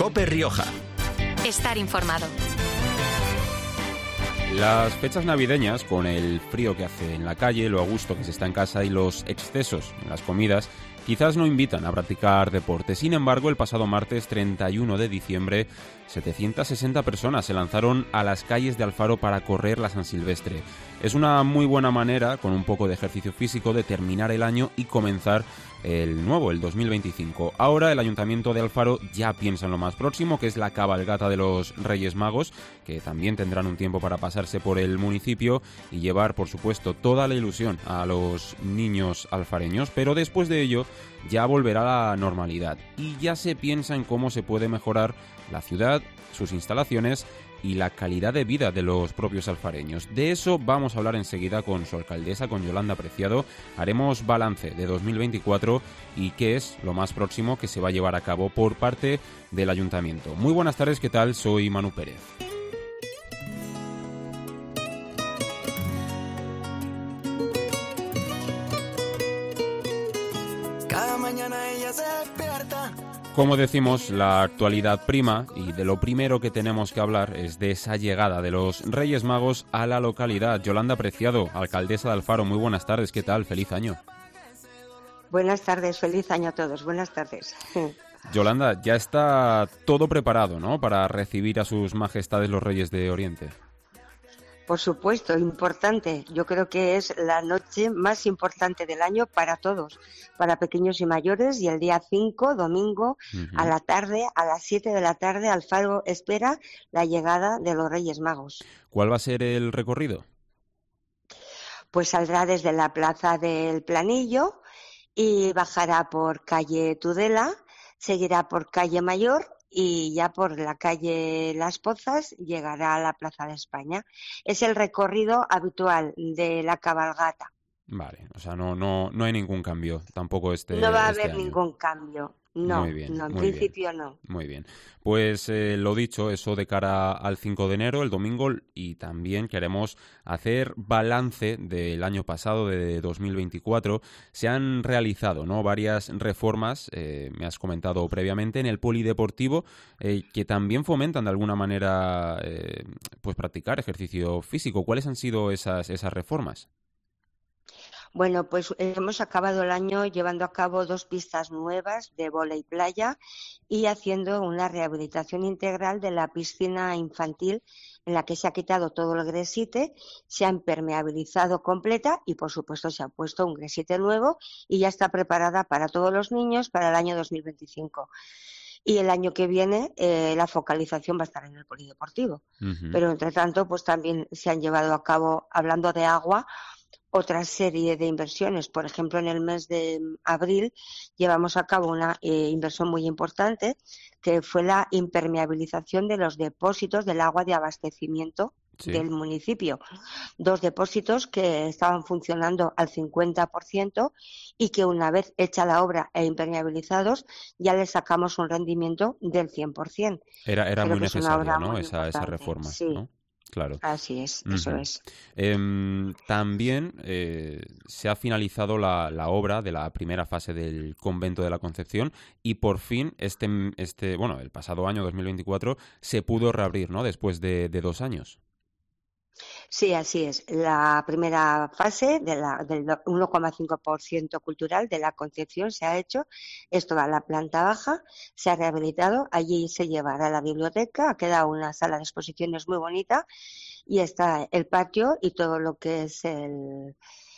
COPE Rioja. Estar informado. Las fechas navideñas, con el frío que hace en la calle, lo a gusto que se está en casa y los excesos en las comidas, quizás no invitan a practicar deporte. Sin embargo, el pasado martes 31 de diciembre, 760 personas se lanzaron a las calles de Alfaro para correr la San Silvestre. Es una muy buena manera, con un poco de ejercicio físico, de terminar el año y comenzar el 2025. Ahora el Ayuntamiento de Alfaro ya piensa en lo más próximo, que es la cabalgata de los Reyes Magos, que también tendrán un tiempo para pasarse por el municipio y llevar, por supuesto, toda la ilusión a los niños alfareños, pero después de ello ya volverá a la normalidad y ya se piensa en cómo se puede mejorar la ciudad, sus instalaciones y la calidad de vida de los propios alfareños. De eso vamos a hablar enseguida con su alcaldesa, con Yolanda Preciado. Haremos balance de 2024 y qué es lo más próximo que se va a llevar a cabo por parte del Ayuntamiento. Muy buenas tardes, ¿qué tal? Soy Manu Pérez. Cada mañana ella se despierta. Como decimos, la actualidad prima y de lo primero que tenemos que hablar es de esa llegada de los Reyes Magos a la localidad. Yolanda Preciado, alcaldesa de Alfaro, muy buenas tardes, ¿qué tal? Feliz año. Buenas tardes, feliz año a todos, buenas tardes. Yolanda, ya está todo preparado, ¿no?, para recibir a sus majestades los Reyes de Oriente. Por supuesto, importante. Yo creo que es la noche más importante del año para todos, para pequeños y mayores, y el día 5, domingo, a la tarde, a las 7 de la tarde, Alfaro espera la llegada de los Reyes Magos. ¿Cuál va a ser el recorrido? Pues saldrá desde la Plaza del Planillo y bajará por calle Tudela, seguirá por calle Mayor y ya por la calle Las Pozas llegará a la Plaza de España. Es el recorrido habitual de la cabalgata. Vale, o sea, no hay ningún cambio, tampoco No va a este haber año. ningún cambio. No, Muy bien, en muy principio bien. no. Muy bien. Pues lo dicho, eso de cara al 5 de enero, el domingo, y también queremos hacer balance del año pasado, de 2024. Se han realizado, ¿no?, varias reformas, me has comentado previamente, en el polideportivo, que también fomentan de alguna manera pues practicar ejercicio físico. ¿Cuáles han sido esas reformas? Bueno, pues hemos acabado el año llevando a cabo 2 pistas nuevas de vóley playa y haciendo una rehabilitación integral de la piscina infantil en la que se ha quitado todo el gresite, se ha impermeabilizado completa y, por supuesto, se ha puesto un gresite nuevo y ya está preparada para todos los niños para el año 2025. Y el año que viene la focalización va a estar en el polideportivo. Pero, entre tanto, pues también se han llevado a cabo, hablando de agua, otra serie de inversiones. Por ejemplo, en el mes de abril llevamos a cabo una inversión muy importante, que fue la impermeabilización de los depósitos del agua de abastecimiento del municipio. 2 depósitos que estaban funcionando al 50% y que, una vez hecha la obra e impermeabilizados, ya les sacamos un rendimiento del 100%. Era muy necesaria, ¿no?, esa reforma, sí. ¿no? Claro. Así es, eso es. También se ha finalizado la obra de la primera fase del Convento de la Concepción y por fin el pasado año 2024 se pudo reabrir, ¿no?, después de 2 años. Sí, así es. La primera fase del 1,5% cultural de la Concepción se ha hecho. Esto va a la planta baja, se ha rehabilitado. Allí se llevará la biblioteca, ha quedado una sala de exposiciones muy bonita y está el patio y todo lo que es el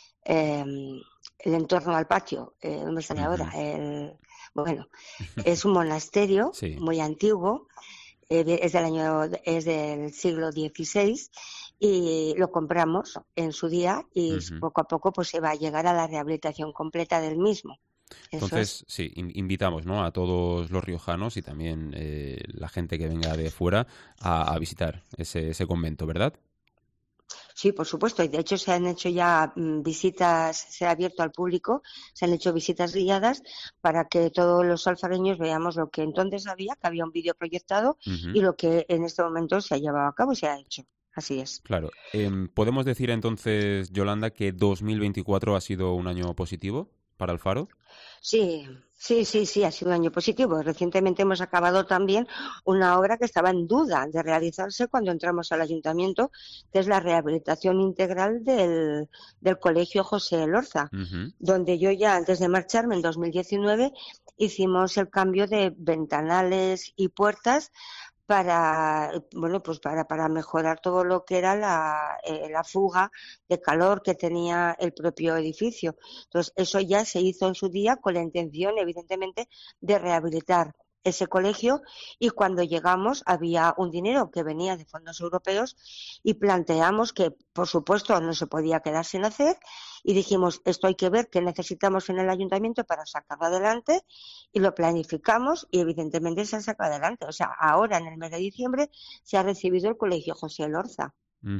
entorno al patio. ¿Dónde sale ahora? Bueno, es un monasterio muy antiguo. Es del siglo XVI y lo compramos en su día y poco a poco pues se va a llegar a la rehabilitación completa del mismo. Entonces, sí, invitamos, ¿no?, a todos los riojanos y también la gente que venga de fuera a visitar ese convento, ¿verdad? Sí, por supuesto, y de hecho se han hecho ya visitas, se ha abierto al público, se han hecho visitas guiadas para que todos los alfareños veamos lo que entonces había, que había un vídeo proyectado y lo que en este momento se ha llevado a cabo y se ha hecho. Así es. Claro. ¿Podemos decir entonces, Yolanda, que 2024 ha sido un año positivo para el Faro? Sí, ha sido un año positivo. Recientemente hemos acabado también una obra que estaba en duda de realizarse cuando entramos al ayuntamiento, que es la rehabilitación integral del Colegio José Elorza, donde yo ya antes de marcharme en 2019 hicimos el cambio de ventanales y puertas para mejorar todo lo que era la fuga de calor que tenía el propio edificio. Entonces, eso ya se hizo en su día con la intención, evidentemente, de rehabilitar ese colegio, y cuando llegamos había un dinero que venía de fondos europeos y planteamos que, por supuesto, no se podía quedar sin hacer, y dijimos, esto hay que ver qué necesitamos en el ayuntamiento para sacarlo adelante, y lo planificamos y evidentemente se ha sacado adelante. O sea, ahora en el mes de diciembre se ha recibido el Colegio José Elorza.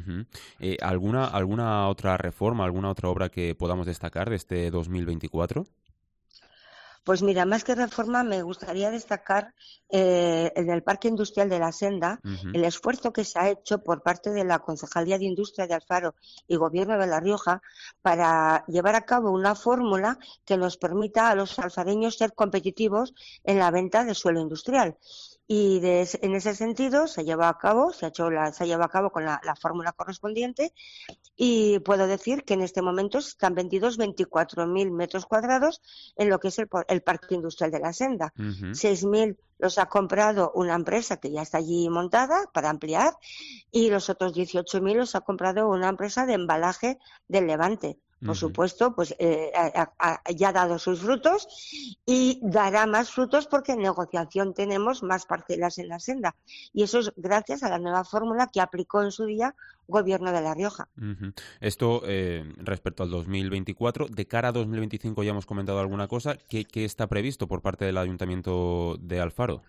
¿Alguna otra reforma, alguna otra obra que podamos destacar de este 2024? Pues mira, más que reforma, me gustaría destacar en el Parque Industrial de la Senda el esfuerzo que se ha hecho por parte de la Concejalía de Industria de Alfaro y Gobierno de La Rioja para llevar a cabo una fórmula que nos permita a los alfareños ser competitivos en la venta de suelo industrial. Y en ese sentido se ha llevado a cabo con la fórmula correspondiente, y puedo decir que en este momento están vendidos 24.000 metros cuadrados en lo que es el Parque Industrial de la Senda. 6.000 los ha comprado una empresa que ya está allí montada para ampliar, y los otros 18.000 los ha comprado una empresa de embalaje del Levante. Por supuesto, pues ya ha dado sus frutos y dará más frutos porque en negociación tenemos más parcelas en la Senda. Y eso es gracias a la nueva fórmula que aplicó en su día Gobierno de La Rioja. Esto respecto al 2024. De cara a 2025 ya hemos comentado alguna cosa. ¿Qué está previsto por parte del Ayuntamiento de Alfaro?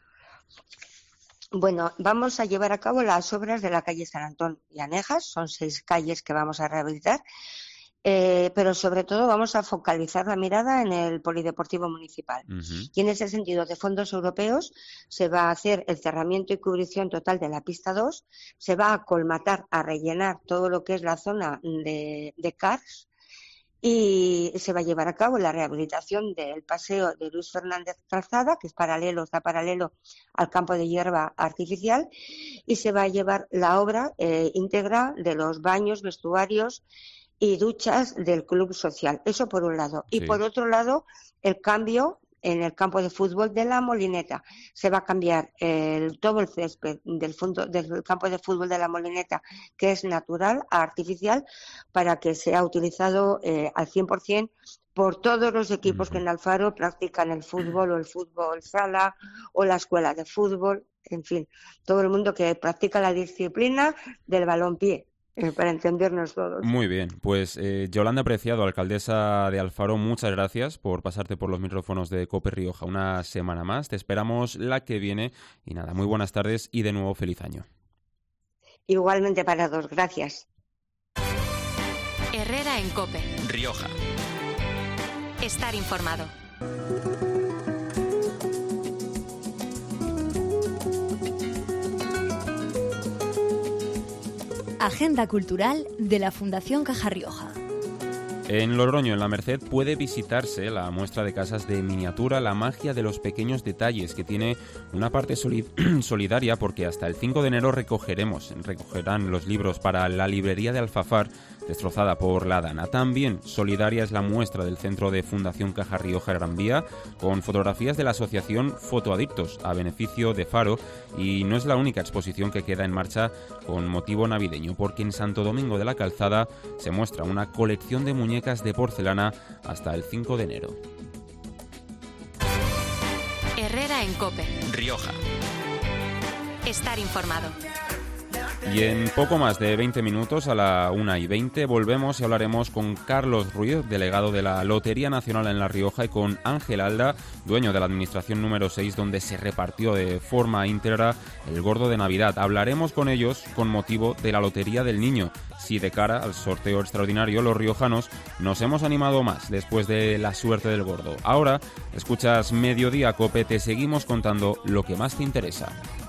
Bueno, vamos a llevar a cabo las obras de la calle San Antón y Anejas. Son 6 calles que vamos a rehabilitar. Pero sobre todo vamos a focalizar la mirada en el polideportivo municipal. Y en ese sentido, de fondos europeos, se va a hacer el cerramiento y cubrición total de la pista 2, se va a colmatar, a rellenar todo lo que es la zona de cars, y se va a llevar a cabo la rehabilitación del paseo de Luis Fernández Calzada, que está paralelo al campo de hierba artificial, y se va a llevar la obra íntegra de los baños, vestuarios y duchas del club social. Eso por un lado. Y por otro lado, el cambio en el campo de fútbol de La Molineta. Se va a cambiar todo el césped del campo de fútbol de La Molineta, que es natural, a artificial, para que sea utilizado al 100% por todos los equipos que en Alfaro practican el fútbol, o el fútbol sala, o la escuela de fútbol, en fin, todo el mundo que practica la disciplina del balompié. Para entendernos todos. Muy bien, pues Yolanda Preciado, alcaldesa de Alfaro, muchas gracias por pasarte por los micrófonos de COPE Rioja una semana más. Te esperamos la que viene y nada, muy buenas tardes y de nuevo feliz año. Igualmente para todos, gracias. Herrera en COPE Rioja. Estar informado. Agenda cultural de la Fundación Caja Rioja. En Logroño, en La Merced, puede visitarse la muestra de casas de miniatura La magia de los pequeños detalles, que tiene una parte solidaria porque hasta el 5 de enero recogerán los libros para la librería de Alfafar, destrozada por la Dana. También solidaria es la muestra del Centro de Fundación Caja Rioja Gran Vía, con fotografías de la asociación Fotoadictos, a beneficio de Faro, y no es la única exposición que queda en marcha con motivo navideño, porque en Santo Domingo de la Calzada se muestra una colección de muñecas de porcelana hasta el 5 de enero. Herrera en COPE Rioja. Estar informado. Y en poco más de 20 minutos, a la 1:20, volvemos y hablaremos con Carlos Ruiz, delegado de la Lotería Nacional en La Rioja, y con Ángel Alda, dueño de la Administración número 6, donde se repartió de forma íntegra el gordo de Navidad. Hablaremos con ellos con motivo de la Lotería del Niño. Si de cara al sorteo extraordinario los riojanos nos hemos animado más después de la suerte del gordo. Ahora escuchas Mediodía COPE, te seguimos contando lo que más te interesa.